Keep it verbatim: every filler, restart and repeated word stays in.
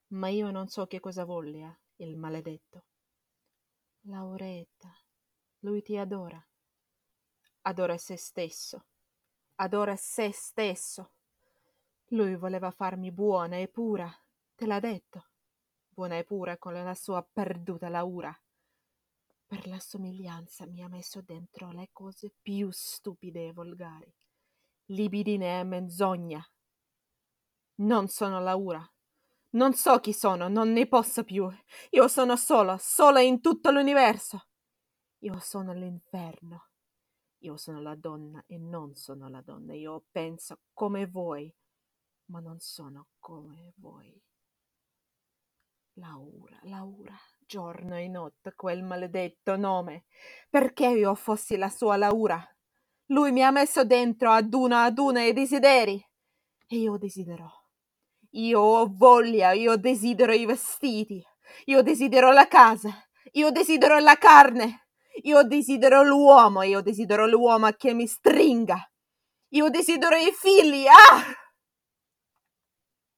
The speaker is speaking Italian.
Ma io non so che cosa voglia, il maledetto. Lauretta, lui ti adora. Adora se stesso. Adora se stesso. Lui voleva farmi buona e pura, te l'ha detto. Buona e pura con la sua perduta Laura. Per la somiglianza mi ha messo dentro le cose più stupide e volgari. Libidine e menzogna. Non sono Laura. Non so chi sono, non ne posso più. Io sono sola, sola in tutto l'universo. Io sono l'inferno. Io sono la donna e non sono la donna. Io penso come voi, ma non sono come voi. Laura, Laura, giorno e notte quel maledetto nome. Perché io fossi la sua Laura? Lui mi ha messo dentro ad una ad una i desideri. E io desidero. Io ho voglia, io desidero i vestiti. Io desidero la casa. Io desidero la carne. Io desidero l'uomo. Io desidero l'uomo che mi stringa. Io desidero i figli. Ah!